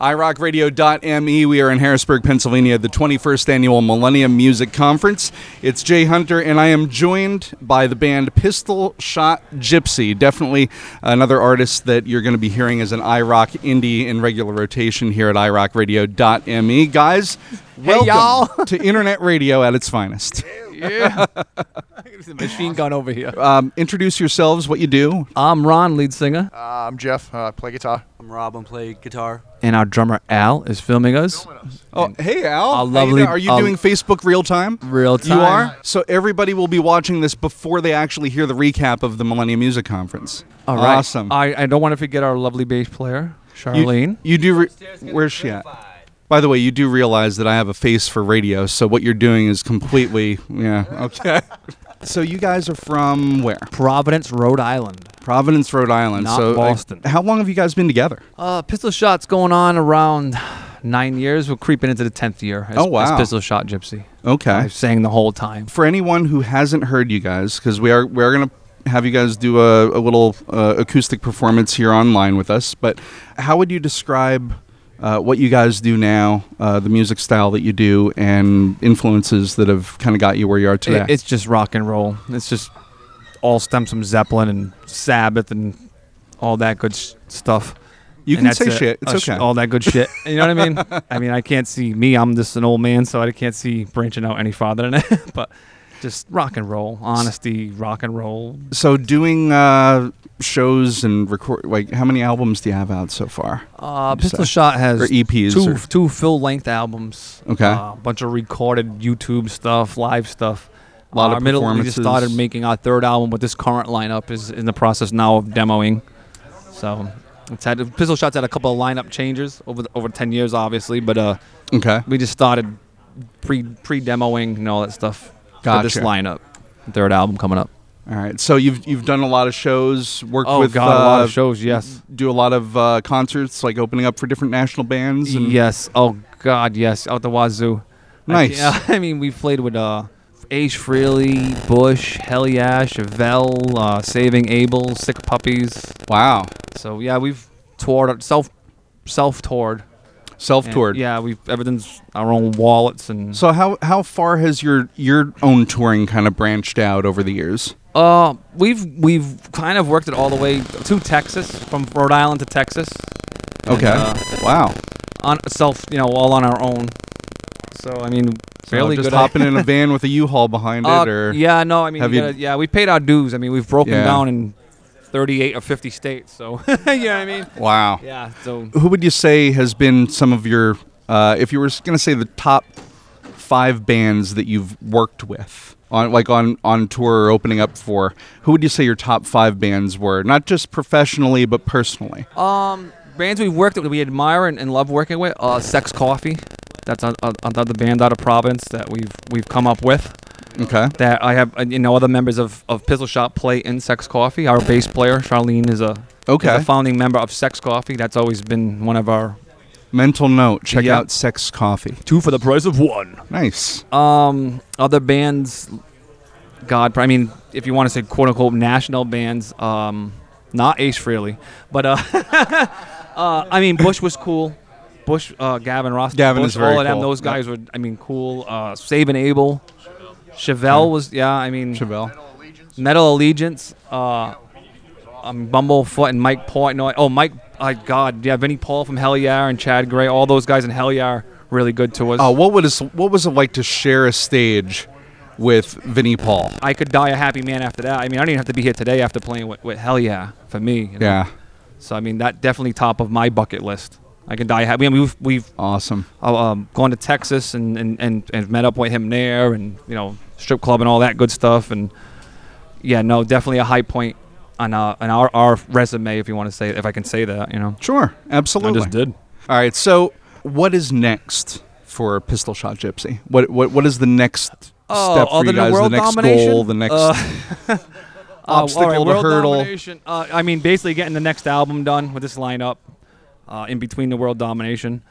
iRockRadio.me. We are in Harrisburg, Pennsylvania, the 21st Annual Millennium Music Conference. It's Jay Hunter, and I am joined by the band Pistol Shot Gypsy. Definitely another artist that you're going to be hearing as an iRock indie in regular rotation here at iRockRadio.me. Guys, welcome y'all. to Internet Radio at its finest. Yeah. There's a machine gun over here. Introduce yourselves, what you do. I'm Ron, lead singer. I'm Jeff, play guitar. I'm Rob, I play guitar. And our drummer, Al, is filming us. Oh, hey, Al. Our lovely- Are you doing Facebook real time? Real time. You are? So everybody will be watching this before they actually hear the recap of the Millennium Music Conference. All right. Awesome. I don't want to forget our lovely bass player, Charlene. You do. Where's she at? By the way, you do realize that I have a face for radio, so what you're doing is completely, okay. So you guys are from where? Providence, Rhode Island. Providence, Rhode Island. Not so Boston. How long have you guys been together? Pistol Shot's going on around 9 years. We're creeping into the 10th year as, Oh, wow. as Pistol Shot Gypsy. Okay. I sang the whole time. For anyone who hasn't heard you guys, because we're going to have you guys do a little acoustic performance here online with us, but how would you describe what you guys do now, the music style that you do, and influences that have kind of got you where you are today? It's just rock and roll. It's just all stems from Zeppelin and Sabbath and all that good stuff. You And can say that's it. shit. It's okay. All that good shit. You know what I mean? I mean, I can't see me. I'm just an old man, so I can't see branching out any farther than that. But just rock and roll, honesty, rock and roll. So doing shows and record, like, how many albums do you have out so far? Pistol Shot has Or EPs? two full-length albums. Okay. A bunch of recorded YouTube stuff, live stuff. A lot of We just performances. started making our third album, but this current lineup is in the process now of demoing. So Pistol Shot's had a couple of lineup changes over 10 years, obviously, but Okay. we just started pre-demoing and all that stuff for this Gotcha. lineup. Third album coming up. All right. So you've done a lot of shows, worked Oh with God, a lot of shows. Yes. do a lot of concerts, like opening up for different national bands. And Yes. Oh God. Yes. Out the wazoo. Nice. I mean, we played with Ace Frehley, Bush, Hell Yeah, Chevelle, Saving Abel, Sick Puppies. Wow. So yeah, we've toured self-toured. Self-toured. Yeah, everything's our own wallets and. So how far has your own touring kind of branched out over the years? We've kind of worked it all the way to Texas, from Rhode Island to Texas. Okay. And, Wow. All on our own. So I mean, fairly just good. hopping in a van with a U-Haul behind it, or yeah, no, I mean, have we paid our dues. I mean, we've broken Yeah. down in 38 or 50 states. So you know what I mean? Wow. Yeah. So Who would you say has been some of your, if you were going to say the top 5 bands that you've worked with on tour or opening up for, who would you say your top 5 bands were? Not just professionally, but personally. bands we've worked with, we admire and love working with. Sex Coffee. That's another band out of Providence that we've come up with. Okay. That I have, other members of Pistol Shot play in Sex Coffee. Our bass player, Charlene, is a founding member of Sex Coffee. That's always been one of our... Mental note, check Yeah. out Sex Coffee. 2 for the price of 1. Nice. Other bands, I mean, if you want to say quote-unquote national bands, not Ace Frehley, but, I mean, Bush was cool. Bush, Gavin Ross. Gavin Bush, is very all of them, cool. those guys were, cool. Saving Abel. Chevelle was, Chevelle. Metal Allegiance, Bumblefoot and Mike Portnoy. Oh, Mike, Vinnie Paul from Hell Yeah and Chad Gray. All those guys in Hell Yeah are really good to us. Oh, what was it like to share a stage with Vinnie Paul? I could die a happy man after that. I mean, I don't even have to be here today after playing with Hell Yeah for me. you know? Yeah. So, I mean, that definitely top of my bucket list. I can die happy. I mean, we've Awesome. gone to Texas and met up with him there and, strip club and all that good stuff. And, yeah, no, definitely a high point on our resume, if I can say that, Sure. Absolutely. I just did. All right. So, what is next for Pistol Shot Gypsy? What is the next step for other you than guys? The world next domination? goal? The next obstacle, all right, the world hurdle? domination. I mean, basically getting the next album done with this lineup. In between the world domination,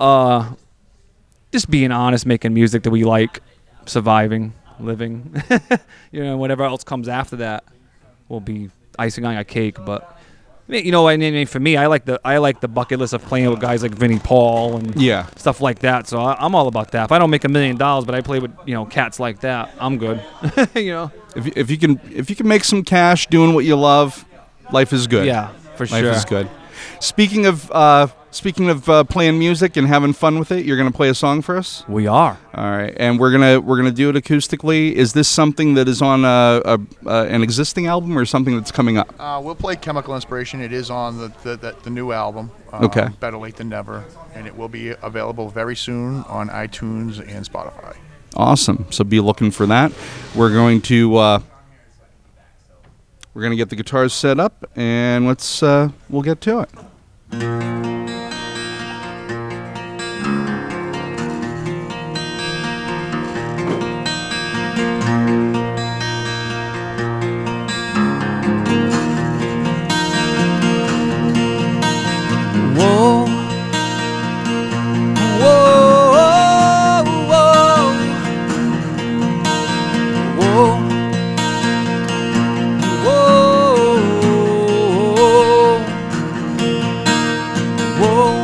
just being honest, making music that we like, surviving, living, whatever else comes after that will be icing on a cake. But For me, I like the bucket list of playing with guys like Vinnie Paul and Yeah. stuff like that. So I'm all about that. If I don't make $1 million, but I play with cats like that, I'm good. If you can make some cash doing what you love, life is good. Yeah, for Life sure. is good. Speaking of playing music and having fun with it, you're gonna play a song for us. We are. All right, and we're gonna do it acoustically. Is this something that is on an existing album or something that's coming up? We'll play Chemical Inspiration. It is on the new album. Okay. Better Late Than Never, and it will be available very soon on iTunes and Spotify. Awesome. So be looking for that. We're going to get the guitars set up, and we'll get to it. Whoa, whoa, whoa, whoa, whoa,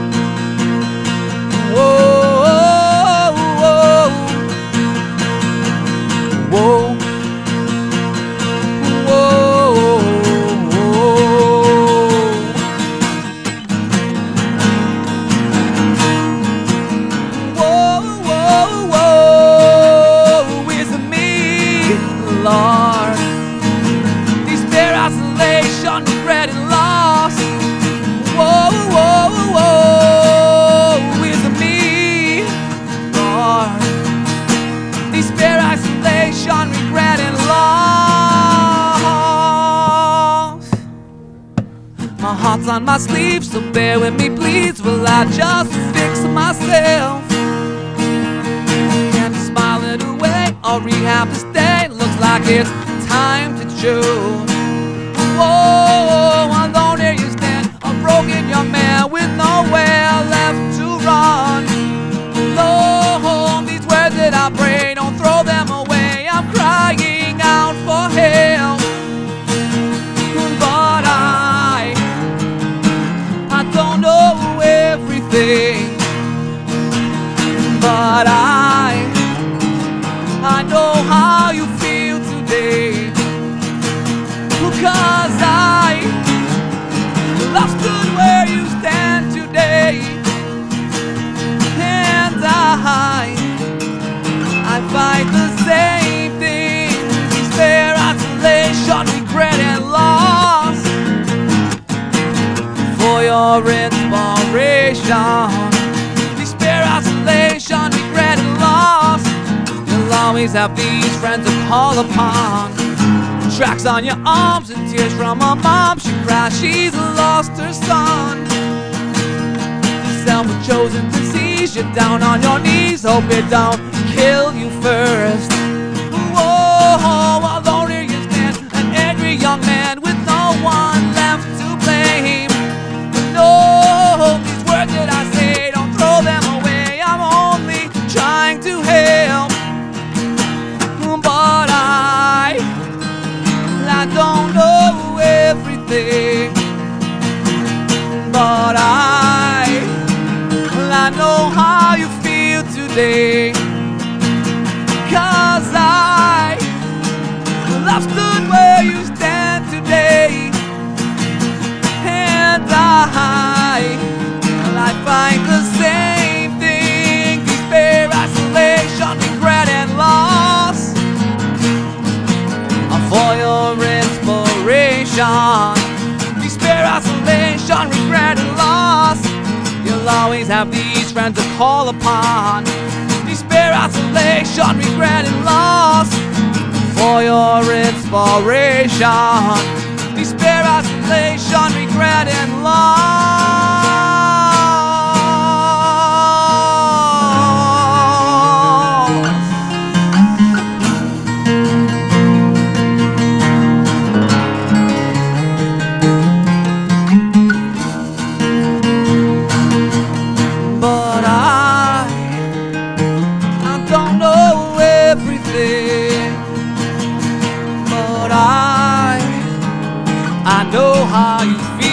whoa, Lord, despair, isolation, regret, and loss. Whoa, whoa, whoa, is me, Lord. Despair, isolation, regret, and loss. My heart's on my sleeve, so bear with me, please. Will I just fix myself? Can't smile it away or rehab to stay. Looks like it's time to choose. Whoa, alone here you stand, a broken young man with nowhere left to run. Lord, these words that I pray, don't throw them away. I'm crying out for help, but I don't know everything, but I know how you feel today, because I lost good where you stand today, and I fight the same thing: despair, isolation, regret, and loss. For your inspiration, despair, isolation, regret, and loss. You'll always have these friends to call upon. Tracks on your arms and tears from her mom. She cries, she's lost her son. Self-chosen disease, you're down on your knees. Hope it don't kill you first. Whoa, alone here you stand, an angry young man with no one left to blame. No, these words that I say, don't throw them away. I'm only trying to help, but I don't know everything, but I know how you feel today, 'cause I've stood where you stand today, and I find the same thing: despair, isolation, regret, and loss. For your inspiration, despair, isolation, regret, and loss. You'll always have these friends to call upon. Despair, isolation, regret, and loss. For your inspiration, despair, isolation, regret, and loss. But I don't know everything, but I know how you feel.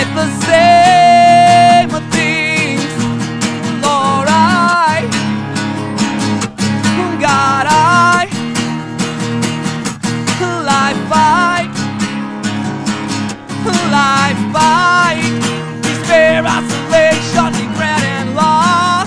quite the same things. Lord, God, life fight, despair, isolation, regret, and loss.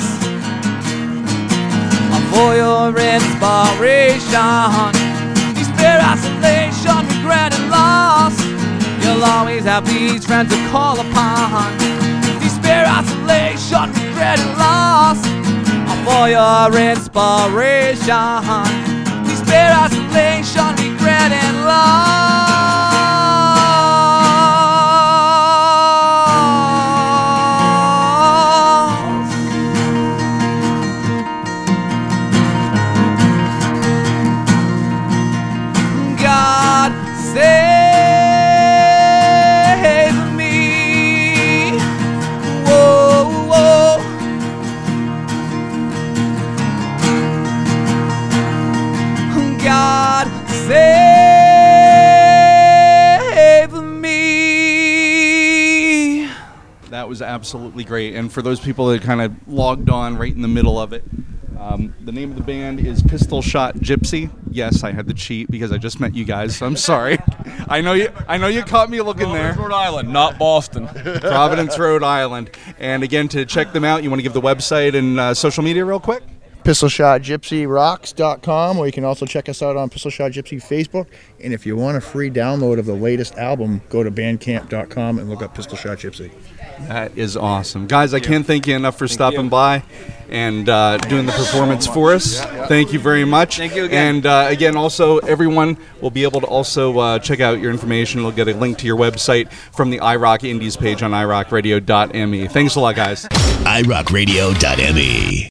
For your inspiration, despair, isolation, regret, and loss. You'll always have these friends to call upon. Despair, isolation, regret, and loss. For your inspiration, despair, isolation, regret, and loss. God save me. Whoa, whoa. God save me. That was absolutely great. And for those people that kind of logged on right in the middle of it, the name of the band is Pistol Shot Gypsy. Yes, I had to cheat because I just met you guys, so I'm sorry. I know you caught me looking there. Rhode Island, not Boston. Providence, Rhode Island. And again, to check them out, you want to give the website and social media real quick? PistolShotGypsyRocks.com, or you can also check us out on Pistol Shot Gypsy Facebook. And if you want a free download of the latest album, go to Bandcamp.com and look up Pistol Shot Gypsy. That is awesome. Guys, I can't thank you enough for stopping by and doing the performance for us. Thank you very much. Thank you again. And again, also, everyone will be able to also check out your information. We'll get a link to your website from the iRock Indies page on iRockRadio.me. Thanks a lot, guys. iRockRadio.me